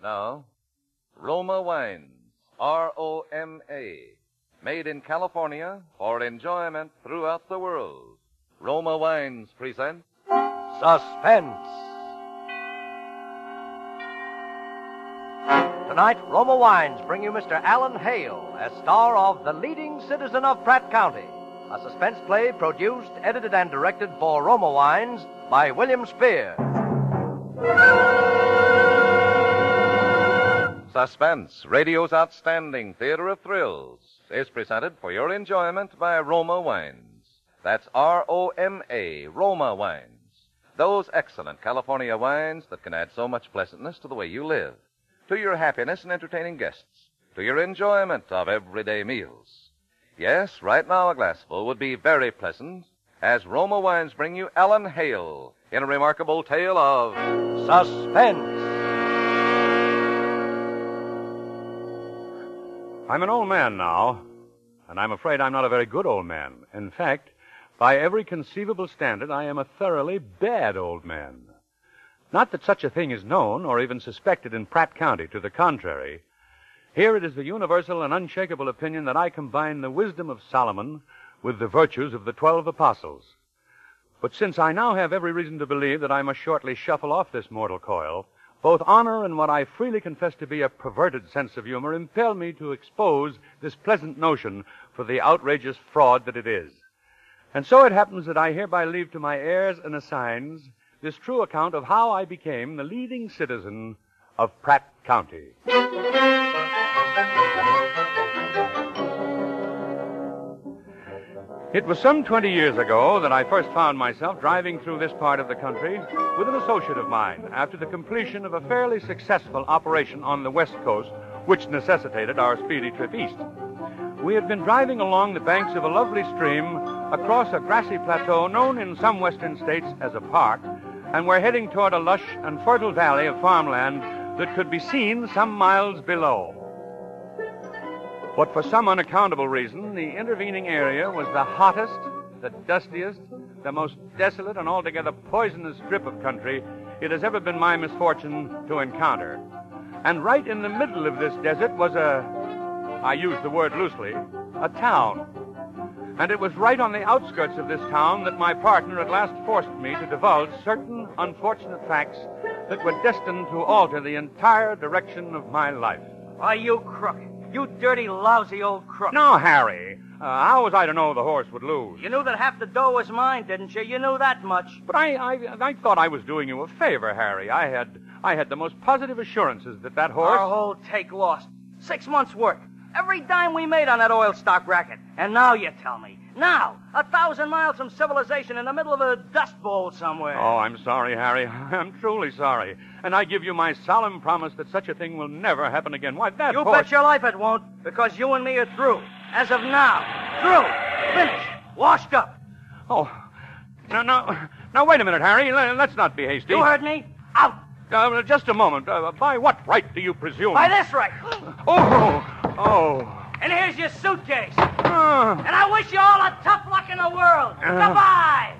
Now, Roma Wines, R-O-M-A, made in California for enjoyment throughout the world. Roma Wines present Suspense. Tonight, Roma Wines bring you Mr. Alan Hale as star of The Leading Citizen of Pratt County, a suspense play produced, edited, and directed for Roma Wines by William Spear. Suspense, radio's outstanding theater of thrills, is presented for your enjoyment by Roma Wines. That's R-O-M-A, Roma Wines. Those excellent California wines that can add so much pleasantness to the way you live, to your happiness in entertaining guests, to your enjoyment of everyday meals. Yes, right now a glassful would be very pleasant as Roma Wines bring you Alan Hale in a remarkable tale of Suspense. I'm an old man now, and I'm afraid I'm not a very good old man. In fact, by every conceivable standard, I am a thoroughly bad old man. Not that such a thing is known or even suspected in Pratt County. To the contrary, here it is the universal and unshakable opinion that I combine the wisdom of Solomon with the virtues of the 12 apostles. But since I now have every reason to believe that I must shortly shuffle off this mortal coil, both honor and what I freely confess to be a perverted sense of humor impel me to expose this pleasant notion for the outrageous fraud that it is. And so it happens that I hereby leave to my heirs and assigns this true account of how I became the leading citizen of Pratt County. It was some 20 years ago that I first found myself driving through this part of the country with an associate of mine after the completion of a fairly successful operation on the West Coast, which necessitated our speedy trip east. We had been driving along the banks of a lovely stream across a grassy plateau known in some western states as a park, and were heading toward a lush and fertile valley of farmland that could be seen some miles below. But for some unaccountable reason, the intervening area was the hottest, the dustiest, the most desolate and altogether poisonous strip of country it has ever been my misfortune to encounter. And right in the middle of this desert was I use the word loosely, a town. And it was right on the outskirts of this town that my partner at last forced me to divulge certain unfortunate facts that were destined to alter the entire direction of my life. Why, you crook. You dirty, lousy old crook. Now, Harry, how was I to know the horse would lose? You knew that half the dough was mine, didn't you? You knew that much. But I thought I was doing you a favor, Harry. I had the most positive assurances that horse... Our whole take lost. 6 months' work. Every dime we made on that oil stock racket. And now you tell me. Now, 1,000 miles from civilization in the middle of a dust bowl somewhere. Oh, I'm sorry, Harry. I'm truly sorry. And I give you my solemn promise that such a thing will never happen again. Why, that You horse... bet your life it won't, because you and me are through. As of now. Through. Finished. Washed up. Oh, now, wait a minute, Harry. Let's not be hasty. You heard me? Out. Just a moment. By what right do you presume? By this right. Oh. And here's your suitcase. And I wish you all the tough luck in the world. Goodbye.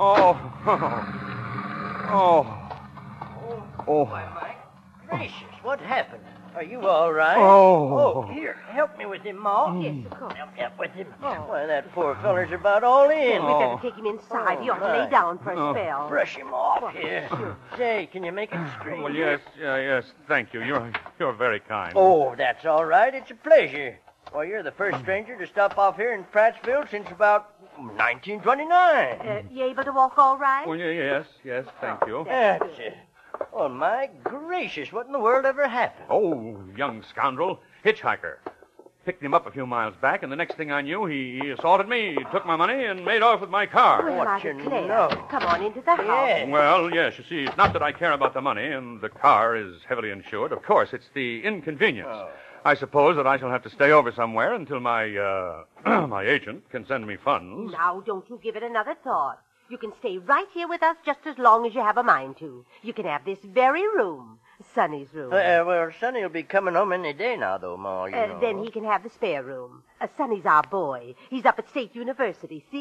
My gracious, what happened? Are you all right? Oh, here, help me with him, Ma. Yes, of course. Help with him. Why, that poor feller's about all in. We better take him inside. He ought to lay down for a spell. Brush him off here. Say, can you make it straight? Well, yes. Thank you. You're very kind. Oh, that's all right. It's a pleasure. Why, you're the first stranger to stop off here in Prattsville since about 1929. You able to walk all right? Well, yes. Thank you. That's it. Oh, my gracious, what in the world ever happened? Oh, young scoundrel. Hitchhiker. Picked him up a few miles back, and the next thing I knew, he assaulted me, took my money, and made off with my car. Well, What I you declare. know. Come on into the house. Yes. Well, yes, you see, it's not that I care about the money, and the car is heavily insured. Of course, it's the inconvenience. I suppose that I shall have to stay over somewhere until my, my agent can send me funds. Now, don't you give it another thought. You can stay right here with us just as long as you have a mind to. You can have this very room, Sonny's room. Well, Sonny will be coming home any day now, though, Ma, you know. Then he can have the spare room. Sonny's our boy. He's up at State University, see?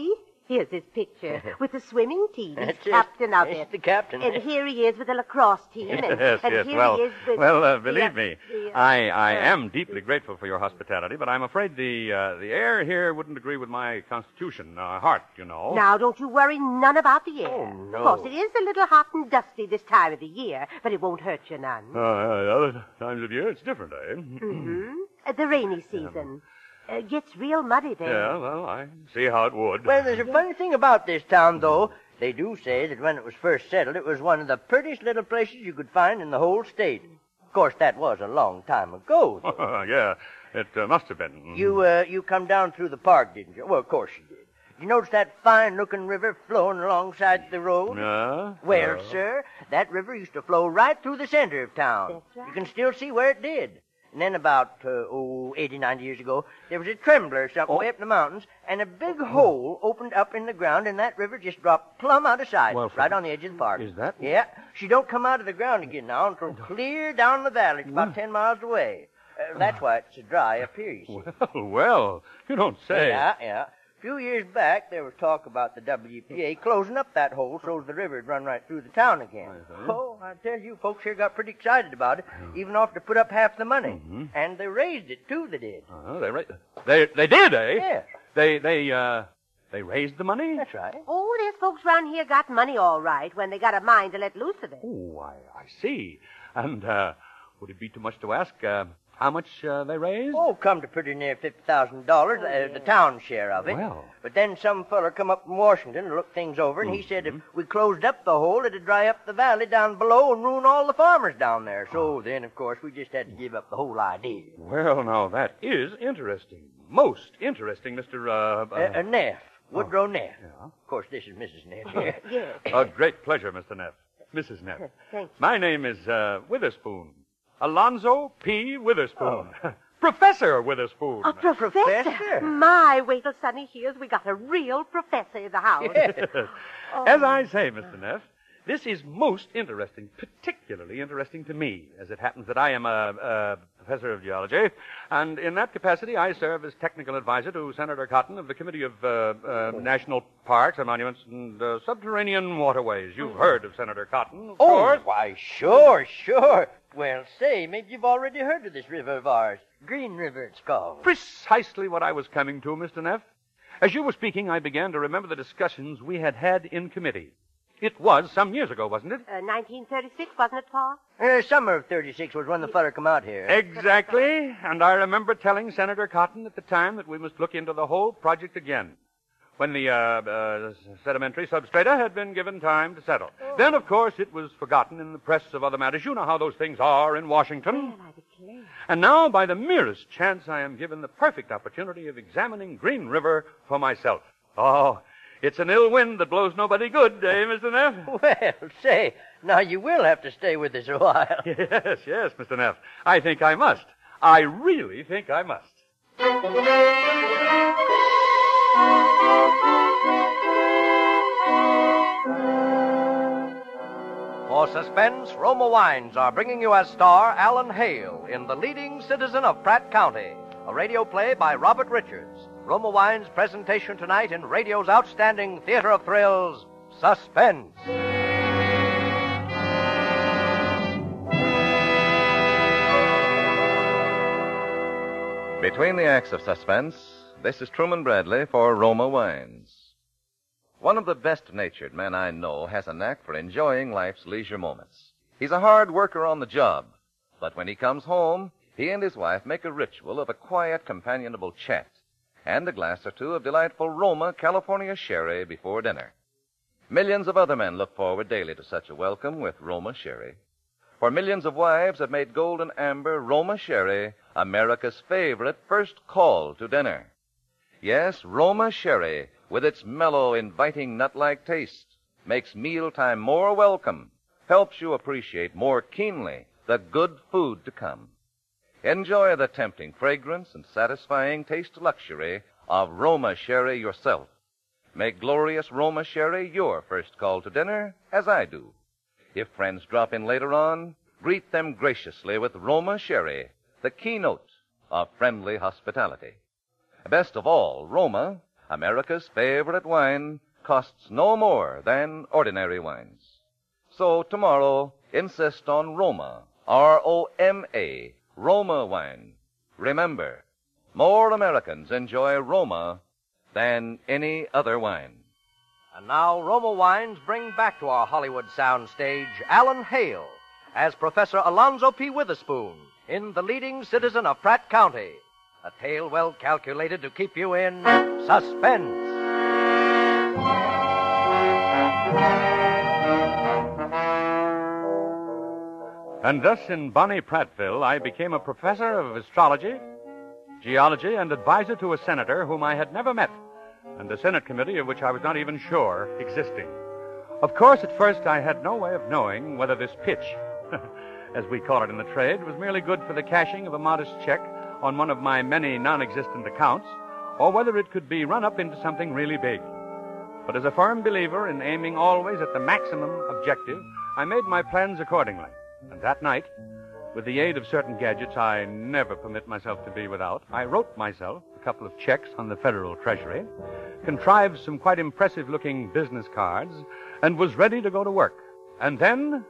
Here's his picture with the swimming team. He's That's it. captain of He's it. the captain. And here he is with the lacrosse team. And, Yes, and yes. here Well, he is with... believe me, I am deeply grateful for your hospitality, but I'm afraid the air here wouldn't agree with my constitution, heart, you know. Now, don't you worry none about the air. Oh, no. Of course, it is a little hot and dusty this time of the year, but it won't hurt you none. Other times of year, it's different, eh? The rainy season. Gets real muddy there. Yeah, well, I see how it would. Well, there's a funny thing about this town, though. They do say that when it was first settled, it was one of the prettiest little places you could find in the whole state. Of course, that was a long time ago, though. Yeah, it must have been. You come down through the park, didn't you? Well, of course you did. You notice that fine-looking river flowing alongside the road? Well, sir, that river used to flow right through the center of town. That's right. You can still see where it did. And then about, 80, 90 years ago, there was a trembler or something way up in the mountains, and a big hole opened up in the ground, and that river just dropped plumb out of sight, Well, right on the edge of the park. is that- Yeah. She don't come out of the ground again now until clear down the valley. It's about 10 miles away. That's why it's so dry up here, you see. Well, you don't say. Yeah. A few years back, there was talk about the WPA closing up that hole so the river would run right through the town again. Oh, I tell you, folks here got pretty excited about it, even offered to put up half the money. And they raised it, too, they did. They did, eh? Yes, They raised the money? that's right. Oh, there's folks around here got money all right when they got a mind to let loose of it. Oh, I see. And, would it be too much to ask, how much they raised? Oh, come to pretty near $50,000, the town share of it. Well. But then some feller come up from Washington to look things over, and he said if we closed up the hole, it'd dry up the valley down below and ruin all the farmers down there. So then, of course, we just had to give up the whole idea. Well, now, that is interesting. Most interesting, Mr. Neff. Woodrow Neff. Yeah. Of course, this is Mrs. Neff here. Yes. A great pleasure, Mr. Neff. Mrs. Neff. Thank you. My name is Witherspoon. Alonzo P. Witherspoon. Professor Witherspoon. A professor? Professor? My, wait till Sonny hears we got a real professor in the house. As I say, Mr. Neff, this is most interesting, particularly interesting to me, as it happens that I am a professor of geology, and in that capacity I serve as technical advisor to Senator Cotton of the Committee of National Parks and Monuments and Subterranean Waterways. You've heard of Senator Cotton, of course. Why, sure. Well, say, maybe you've already heard of this river of ours. Green River, it's called. Precisely what I was coming to, Mr. Neff. As you were speaking, I began to remember the discussions we had had in committee. It was some years ago, wasn't it? 1936, wasn't it, Pa? Summer of 36 was when the feller come out here. Exactly. And I remember telling Senator Cotton at the time that we must look into the whole project again, when the sedimentary substrata had been given time to settle. Then, of course, it was forgotten in the press of other matters. You know how those things are in Washington. Well, I declare. And now, by the merest chance, I am given the perfect opportunity of examining Green River for myself. Oh, it's an ill wind that blows nobody good, eh, Mr. Neff? Well, say, now you will have to stay with us a while. Yes, Mr. Neff. I think I must. I really think I must. For suspense, Roma Wines are bringing you as star Alan Hale in The Leading Citizen of Pratt County, a radio play by Robert Richards. Roma Wines' presentation tonight in radio's outstanding theater of thrills, Suspense. Between the acts of suspense, this is Truman Bradley for Roma Wines. One of the best-natured men I know has a knack for enjoying life's leisure moments. He's a hard worker on the job, but when he comes home, he and his wife make a ritual of a quiet, companionable chat and a glass or two of delightful Roma California sherry before dinner. Millions of other men look forward daily to such a welcome with Roma sherry. For millions of wives have made Golden Amber Roma sherry America's favorite first call to dinner. Yes, Roma sherry, with its mellow, inviting nut-like taste, makes mealtime more welcome, helps you appreciate more keenly the good food to come. Enjoy the tempting fragrance and satisfying taste luxury of Roma sherry yourself. Make glorious Roma sherry your first call to dinner, as I do. If friends drop in later on, greet them graciously with Roma sherry, the keynote of friendly hospitality. Best of all, Roma, America's favorite wine costs no more than ordinary wines. So tomorrow, insist on Roma, R-O-M-A, Roma wine. Remember, more Americans enjoy Roma than any other wine. And now Roma Wines bring back to our Hollywood soundstage Alan Hale as Professor Alonzo P. Witherspoon in The Leading Citizen of Pratt County, a tale well calculated to keep you in suspense. And thus in bonnie Prattville, I became a professor of astrology, geology, and advisor to a senator whom I had never met, and a Senate committee of which I was not even sure existing. Of course, at first I had no way of knowing whether this pitch, as we call it in the trade, was merely good for the cashing of a modest check on one of my many non-existent accounts, or whether it could be run up into something really big. But as a firm believer in aiming always at the maximum objective, I made my plans accordingly. And that night, with the aid of certain gadgets I never permit myself to be without, I wrote myself a couple of checks on the Federal Treasury, contrived some quite impressive-looking business cards, and was ready to go to work. And then,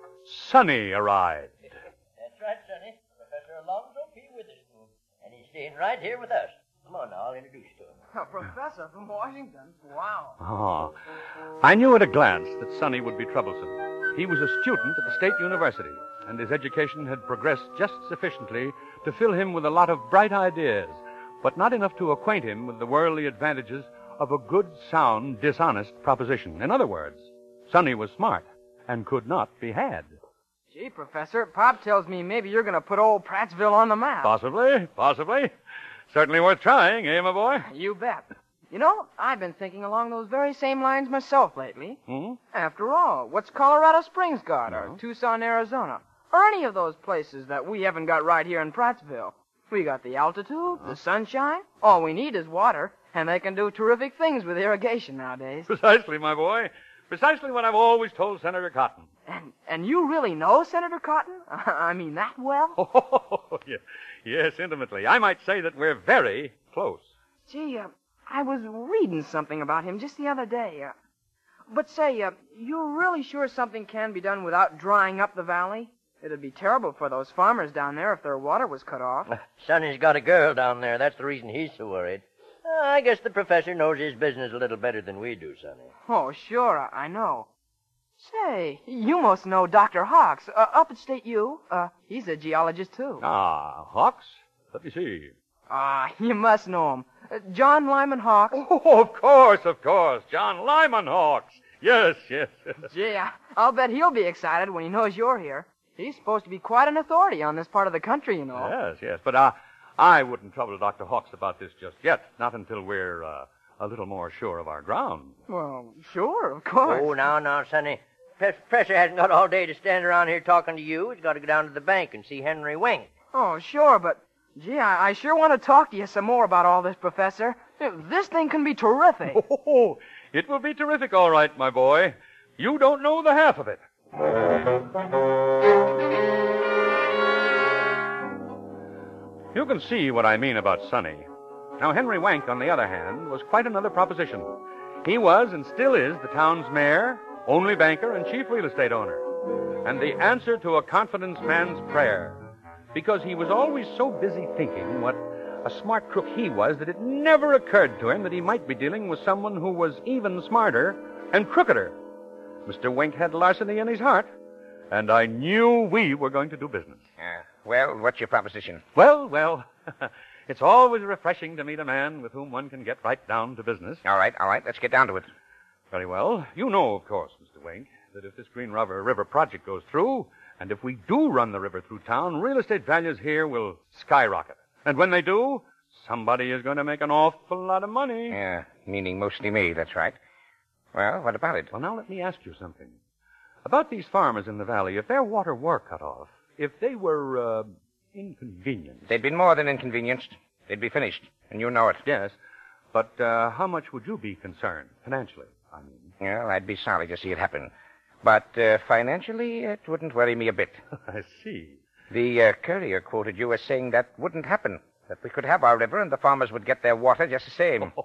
Sonny arrived. That's right, Sonny. Professor Alonzo P. Witherspoon. And he's staying right here with us. Come on now, I'll introduce you to him. A professor from Washington? Wow. Oh, I knew at a glance that Sonny would be troublesome. He was a student at the State University, and his education had progressed just sufficiently to fill him with a lot of bright ideas, but not enough to acquaint him with the worldly advantages of a good, sound, dishonest proposition. In other words, Sonny was smart and could not be had. Gee, Professor, Pop tells me maybe you're going to put old Prattsville on the map. Possibly. Certainly worth trying, eh, my boy? You bet. You know, I've been thinking along those very same lines myself lately. Hmm? After all, what's Colorado Springs got, or Tucson, Arizona, or any of those places that we haven't got right here in Prattsville? We got the altitude, the sunshine. All we need is water, and they can do terrific things with irrigation nowadays. Precisely, my boy. Precisely what I've always told Senator Cotton. And you really know Senator Cotton? I mean, that well? Oh, yes, intimately. I might say that we're very close. Gee, I was reading something about him just the other day. But say, you're really sure something can be done without drying up the valley? It'd be terrible for those farmers down there if their water was cut off. Sonny's got a girl down there. That's the reason he's so worried. I guess the professor knows his business a little better than we do, Sonny. Oh, sure, I know. Say, you must know Dr. Hawks, up at State U. He's a geologist, too. Ah, Hawks? Let me see. You must know him. John Lyman Hawks. Oh, of course. John Lyman Hawks. Yes. Gee, I'll bet he'll be excited when he knows you're here. He's supposed to be quite an authority on this part of the country, you know. Yes. But I wouldn't trouble Dr. Hawks about this just yet. Not until we're a little more sure of our ground. Well, sure, of course. Oh, now, Sonny. Professor hasn't got all day to stand around here talking to you. He's got to go down to the bank and see Henry Wink. Oh, sure, but, gee, I sure want to talk to you some more about all this, Professor. This thing can be terrific. Oh, it will be terrific, all right, my boy. You don't know the half of it. You can see what I mean about Sonny. Now, Henry Wank, on the other hand, was quite another proposition. He was and still is the town's mayor, only banker, and chief real estate owner. And the answer to a confidence man's prayer. Because he was always so busy thinking what a smart crook he was that it never occurred to him that he might be dealing with someone who was even smarter and crookeder. Mr. Wink had larceny in his heart, and I knew we were going to do business. Well, what's your proposition? Well, it's always refreshing to meet a man with whom one can get right down to business. All right, let's get down to it. Very well. You know, of course, Mr. Wink, that if this Green River project goes through, and if we do run the river through town, real estate values here will skyrocket. And when they do, somebody is going to make an awful lot of money. Yeah, meaning mostly me, that's right. Well, what about it? Well, now let me ask you something. About these farmers in the valley, if their water were cut off, if they were, inconvenienced... They'd been more than inconvenienced. They'd be finished, and you know it. Yes, but how much would you be concerned, financially, I mean? Well, I'd be sorry to see it happen. But financially, it wouldn't worry me a bit. I see. The courier quoted you as saying that wouldn't happen, that we could have our river and the farmers would get their water just the same.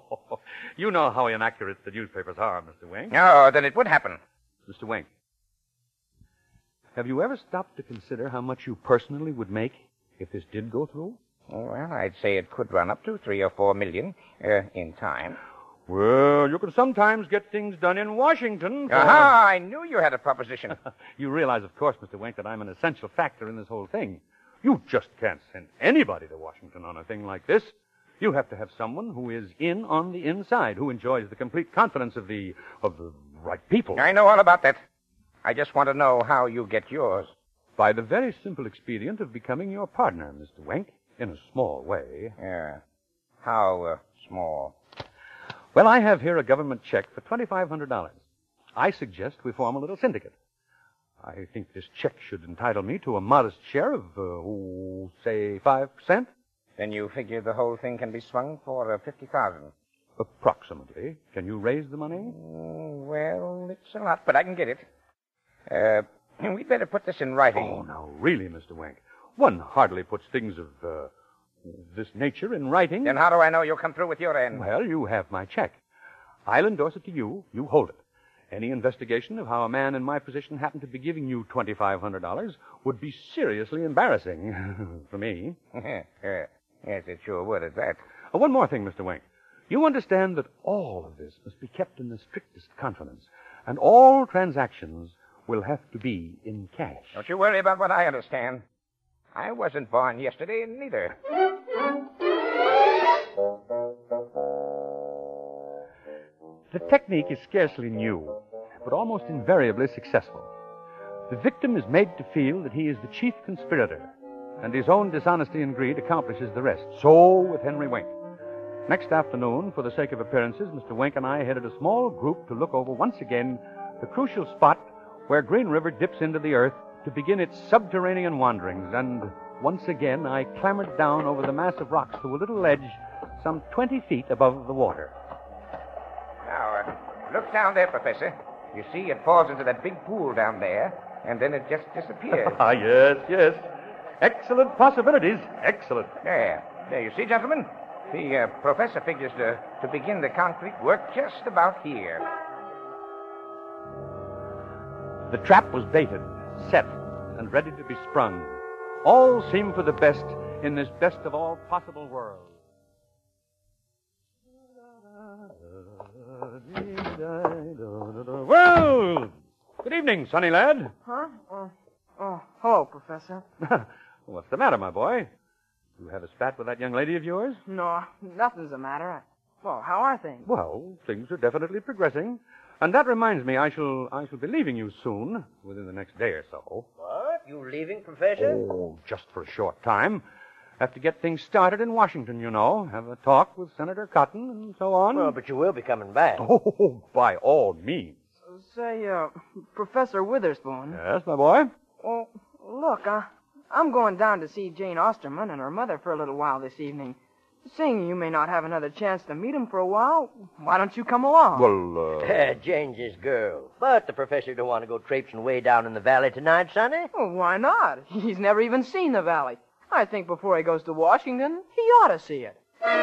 You know how inaccurate the newspapers are, Mr. Wink. No, then it would happen. Mr. Wink, have you ever stopped to consider how much you personally would make if this did go through? Well, I'd say it could run up to 3 or 4 million in time. Well, you can sometimes get things done in Washington. Aha, I knew you had a proposition. You realize, of course, Mr. Wink, that I'm an essential factor in this whole thing. You just can't send anybody to Washington on a thing like this. You have to have someone who is in on the inside, who enjoys the complete confidence of the right people. I know all about that. I just want to know how you get yours. By the very simple expedient of becoming your partner, Mr. Wink, in a small way. Yeah. How small? Well, I have here a government check for $2,500. I suggest we form a little syndicate. I think this check should entitle me to a modest share of, say, 5%. Then you figure the whole thing can be swung for $50,000. Approximately. Can you raise the money? Well, it's a lot, but I can get it. We'd better put this in writing. Oh, now, really, Mr. Wink. One hardly puts things of this nature in writing. Then how do I know you'll come through with your end? Well, you have my check. I'll endorse it to you. You hold it. Any investigation of how a man in my position happened to be giving you $2,500 would be seriously embarrassing for me. Yes, it sure would at that. One more thing, Mr. Wink. You understand that all of this must be kept in the strictest confidence, and all transactions will have to be in cash. Don't you worry about what I understand. I wasn't born yesterday, neither. The technique is scarcely new, but almost invariably successful. The victim is made to feel that he is the chief conspirator, and his own dishonesty and greed accomplishes the rest. So with Henry Wink. Next afternoon, for the sake of appearances, Mr. Wink and I headed a small group to look over once again the crucial spot where Green River dips into the earth to begin its subterranean wanderings, and once again I clambered down over the mass of rocks to a little ledge some 20 feet above the water. Now, look down there, Professor. You see, it falls into that big pool down there, and then it just disappears. Ah, yes. Excellent possibilities. Excellent. There, you see, gentlemen? The professor figures to begin the concrete work just about here. The trap was baited, set, and ready to be sprung. All seemed for the best in this best of all possible worlds. Well, good evening, Sonny lad. Huh? Hello, Professor. What's the matter, my boy? You have a spat with that young lady of yours? No, nothing's the matter. Well, how are things? Well, things are definitely progressing. And that reminds me, I shall be leaving you soon, within the next day or so. What? You leaving, Professor? Oh, just for a short time. Have to get things started in Washington, you know. Have a talk with Senator Cotton and so on. Well, but you will be coming back. Oh, by all means. Say, Professor Witherspoon. Yes, my boy? Well, look, I'm going down to see Jane Osterman and her mother for a little while this evening. Seeing you may not have another chance to meet 'em for a while, why don't you come along? Well, Jane's his girl. But the professor don't want to go traipsing way down in the valley tonight, Sonny. Well, why not? He's never even seen the valley. I think before he goes to Washington, he ought to see it.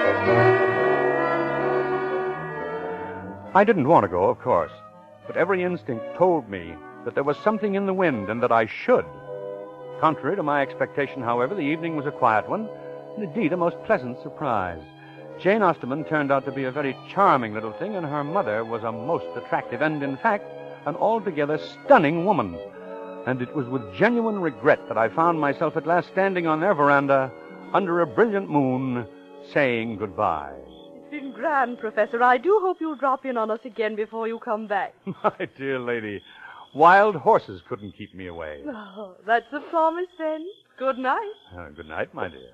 I didn't want to go, of course. But every instinct told me that there was something in the wind and that I should. Contrary to my expectation, however, the evening was a quiet one, and indeed a most pleasant surprise. Jane Osterman turned out to be a very charming little thing, and her mother was a most attractive and, in fact, an altogether stunning woman. And it was with genuine regret that I found myself at last standing on their veranda under a brilliant moon, saying goodbye. It's been grand, Professor. I do hope you'll drop in on us again before you come back. My dear lady, wild horses couldn't keep me away. Oh, that's a promise, then. Good night. Good night, my dear.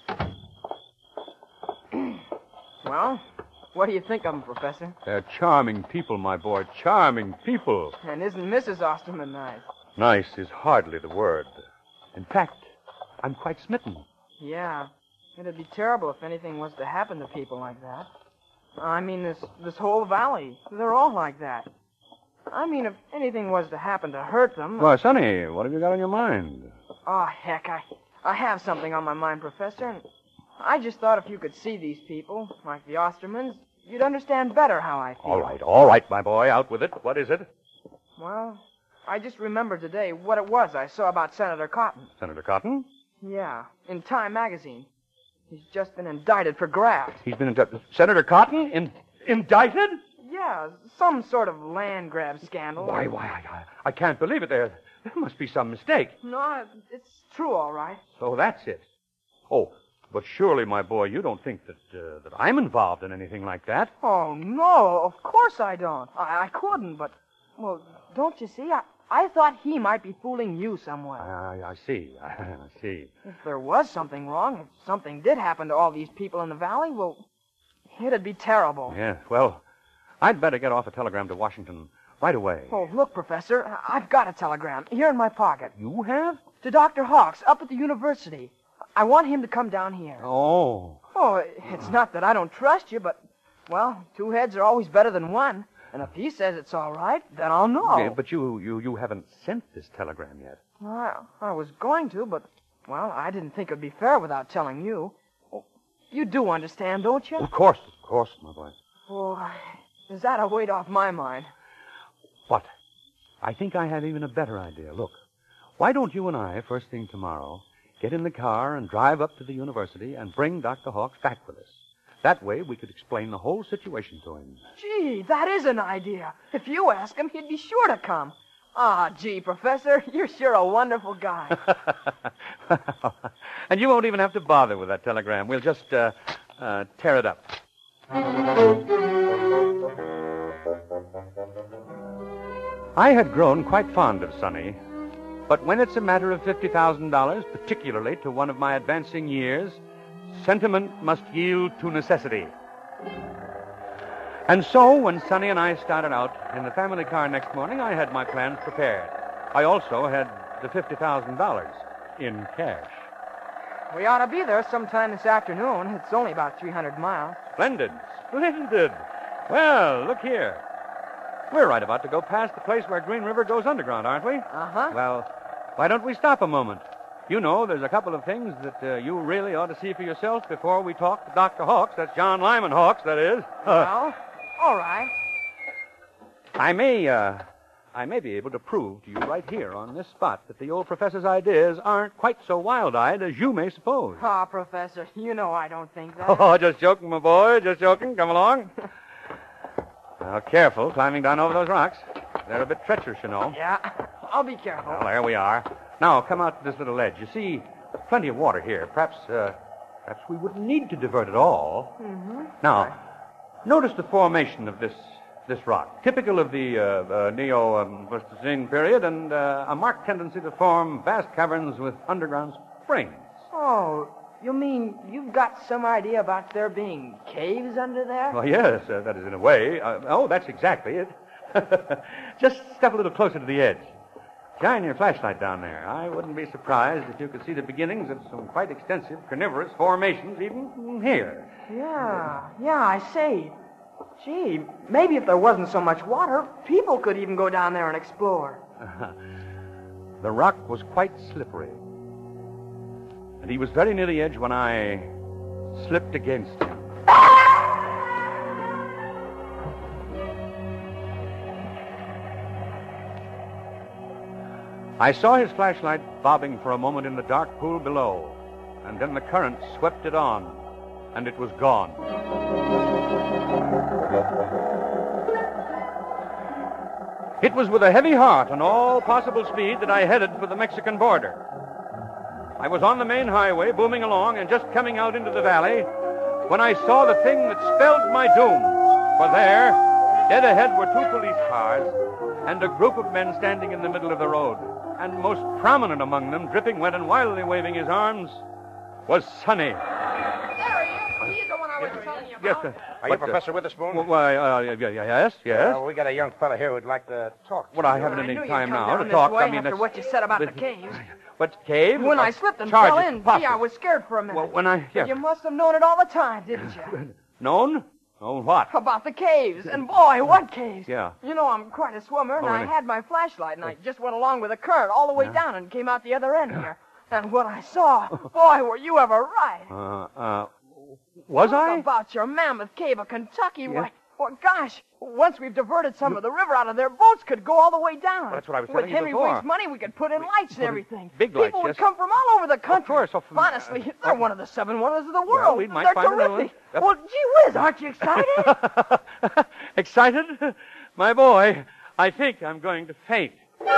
Well, what do you think of them, Professor? They're charming people, my boy, charming people. And isn't Mrs. Osterman nice? Nice is hardly the word. In fact, I'm quite smitten. Yeah. It'd be terrible if anything was to happen to people like that. I mean, this whole valley. They're all like that. I mean, if anything was to happen to hurt them... Why, Sonny, what have you got on your mind? Oh, heck, I have something on my mind, Professor. And I just thought if you could see these people, like the Ostermans, you'd understand better how I feel. All right, my boy. Out with it. What is it? Well, I just remembered today what it was I saw about Senator Cotton. Senator Cotton? Yeah, in Time magazine. He's just been indicted for graft. He's been indicted. Senator Cotton? Indicted? Yeah, some sort of land grab scandal. Why, I can't believe it. There must be some mistake. No, it's true, all right. So that's it. Oh, but surely, my boy, you don't think that I'm involved in anything like that? Oh, no, of course I don't. I couldn't, but, well, don't you see? I thought he might be fooling you somewhere. I see. I see. If there was something wrong, if something did happen to all these people in the valley, well, it'd be terrible. Yes, well, I'd better get off a telegram to Washington right away. Oh, look, Professor, I've got a telegram here in my pocket. You have? To Dr. Hawks up at the university. I want him to come down here. Oh. Oh, it's not that I don't trust you, but, well, two heads are always better than one. And if he says it's all right, then I'll know. Yeah, but you haven't sent this telegram yet. Well, I was going to, but, well, I didn't think it'd be fair without telling you. Oh, you do understand, don't you? Of course, my boy. Oh, is that a weight off my mind? But I think I have even a better idea. Look, why don't you and I, first thing tomorrow, get in the car and drive up to the university and bring Dr. Hawks back with us? That way we could explain the whole situation to him. Gee, that is an idea. If you ask him, he'd be sure to come. Ah, gee, Professor, you're sure a wonderful guy. And you won't even have to bother with that telegram. We'll just tear it up. I had grown quite fond of Sonny, but when it's a matter of $50,000, particularly to one of my advancing years, sentiment must yield to necessity. And so, when Sonny and I started out in the family car next morning, I had my plans prepared. I also had the $50,000 in cash. We ought to be there sometime this afternoon. It's only about 300 miles. Splendid. Well, look here. We're right about to go past the place where Green River goes underground, aren't we? Uh-huh. Well, why don't we stop a moment? You know, there's a couple of things that you really ought to see for yourself before we talk to Dr. Hawks. That's John Lyman Hawks, that is. Well, all right. I may be able to prove to you right here on this spot that the old professor's ideas aren't quite so wild-eyed as you may suppose. Ah, Professor, you know I don't think that. Oh, just joking, my boy, just joking. Come along. Now, careful climbing down over those rocks. They're a bit treacherous, you know. Yeah, I'll be careful. Well, there we are. Now, come out to this little ledge. You see, there's plenty of water here. Perhaps we wouldn't need to divert it all. Mm-hmm. Now, notice the formation of this rock. Typical of the Neo-Pleistocene period and a marked tendency to form vast caverns with underground springs. Oh, you mean you've got some idea about there being caves under there? Well, yes, that is in a way. That's exactly it. Just step a little closer to the edge. Shine your flashlight down there. I wouldn't be surprised if you could see the beginnings of some quite extensive carnivorous formations even here. Yeah, I see. Gee, maybe if there wasn't so much water, people could even go down there and explore. The rock was quite slippery. And he was very near the edge when I slipped against him. I saw his flashlight bobbing for a moment in the dark pool below, and then the current swept it on, and it was gone. It was with a heavy heart and all possible speed that I headed for the Mexican border. I was on the main highway, booming along, and just coming out into the valley, when I saw the thing that spelled my doom. For there, dead ahead, were two police cars, and a group of men standing in the middle of the road. And most prominent among them, dripping wet and wildly waving his arms, was Sonny. There he is. He's the one I was telling you about. Yes, Are you Professor Witherspoon? Yes. We got a young fellow here who'd like to talk. Well, I haven't any time now to this talk. Way I mean, after what you said about the caves. What cave? When I slipped and Charges, fell in, preposterous. gee, I was scared for a minute. Well, when I... Yeah. But you must have known it all the time, didn't you? Known? Known what? About the caves. And boy, what caves. Yeah. You know, I'm quite a swimmer, and Oh, really? I had my flashlight, and I just went along with the current all the way down and came out the other end here. And what I saw, boy, were you ever right. Was Talk I? about your mammoth cave of Kentucky. Why, gosh, once we've diverted some of the river out of there, boats could go all the way down. Well, that's what I was With telling you Henry before. Wing's money, we could put in lights and everything. big lights, People would yes. come from all over the country. Of course. Honestly, they're one of the 7 wonders of the world. Well, we might they're find another terrific. one. Well, gee whiz, aren't you excited? Excited? My boy, I think I'm going to faint.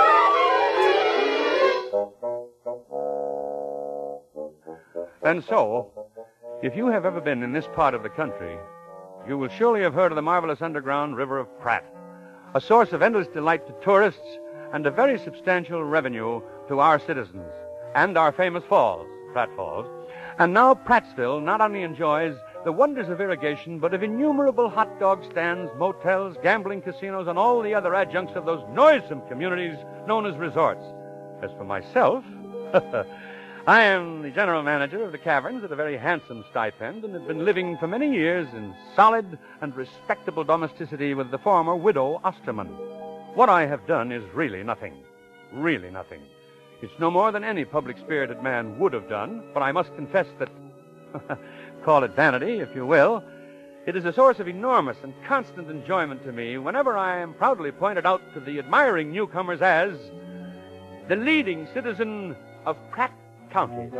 And so, if you have ever been in this part of the country, you will surely have heard of the marvelous underground River of Pratt, a source of endless delight to tourists and a very substantial revenue to our citizens, and our famous falls, Pratt Falls. And now Prattsville not only enjoys the wonders of irrigation, but of innumerable hot dog stands, motels, gambling casinos, and all the other adjuncts of those noisome communities known as resorts. As for myself, I am the general manager of the Caverns at a very handsome stipend and have been living for many years in solid and respectable domesticity with the former widow Osterman. What I have done is really nothing. Really nothing. It's no more than any public-spirited man would have done, but I must confess that, call it vanity, if you will, it is a source of enormous and constant enjoyment to me whenever I am proudly pointed out to the admiring newcomers as the leading citizen of Pratt County.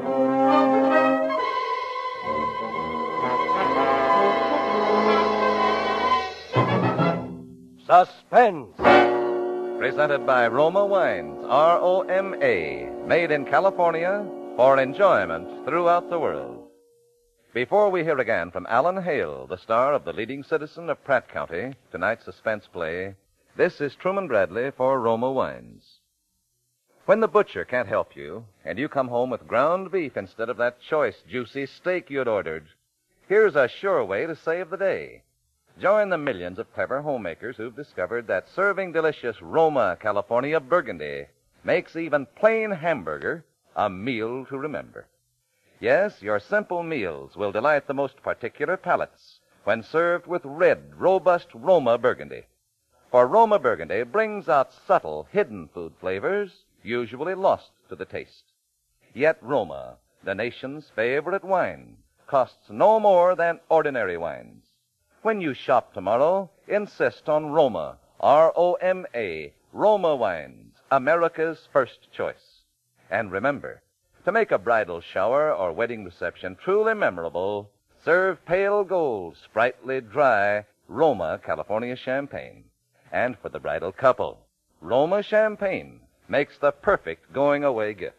Suspense. Presented by Roma Wines, R-O-M-A, made in California for enjoyment throughout the world. Before we hear again from Alan Hale, the star of The Leading Citizen of Pratt County, tonight's suspense play, this is Truman Bradley for Roma Wines. When the butcher can't help you, and you come home with ground beef instead of that choice, juicy steak you'd ordered, here's a sure way to save the day. Join the millions of clever homemakers who've discovered that serving delicious Roma California Burgundy makes even plain hamburger a meal to remember. Yes, your simple meals will delight the most particular palates when served with red, robust Roma Burgundy. For Roma Burgundy brings out subtle, hidden food flavors usually lost to the taste. Yet Roma, the nation's favorite wine, costs no more than ordinary wines. When you shop tomorrow, insist on Roma, R-O-M-A, Roma Wines, America's first choice. And remember, to make a bridal shower or wedding reception truly memorable, serve pale gold, sprightly, dry Roma California champagne. And for the bridal couple, Roma champagne makes the perfect going-away gift.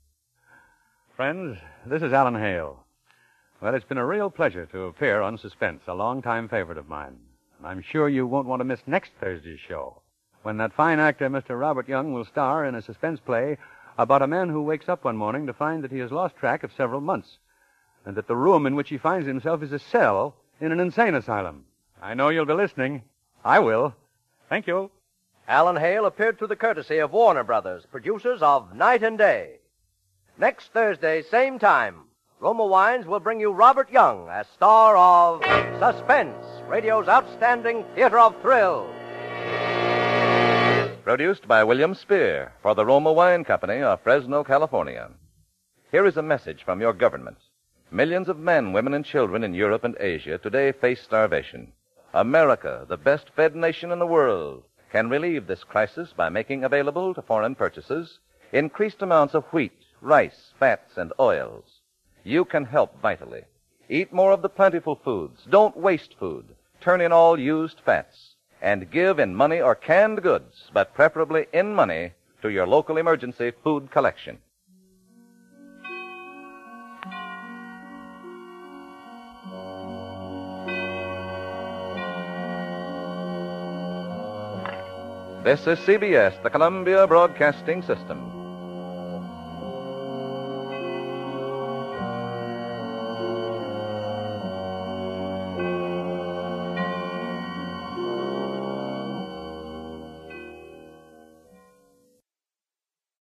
Friends, this is Alan Hale. Well, it's been a real pleasure to appear on Suspense, a long-time favorite of mine. I'm sure you won't want to miss next Thursday's show, when that fine actor, Mr. Robert Young, will star in a suspense play about a man who wakes up one morning to find that he has lost track of several months, and that the room in which he finds himself is a cell in an insane asylum. I know you'll be listening. I will. Thank you. Alan Hale appeared through the courtesy of Warner Brothers, producers of Night and Day. Next Thursday, same time, Roma Wines will bring you Robert Young as star of Suspense, radio's outstanding theater of thrills. Produced by William Spear for the Roma Wine Company of Fresno, California. Here is a message from your government. Millions of men, women, and children in Europe and Asia today face starvation. America, the best-fed nation in the world, can relieve this crisis by making available to foreign purchases increased amounts of wheat, rice, fats, and oils. You can help vitally. Eat more of the plentiful foods. Don't waste food. Turn in all used fats. And give in money or canned goods, but preferably in money, to your local emergency food collection. This is CBS, the Columbia Broadcasting System.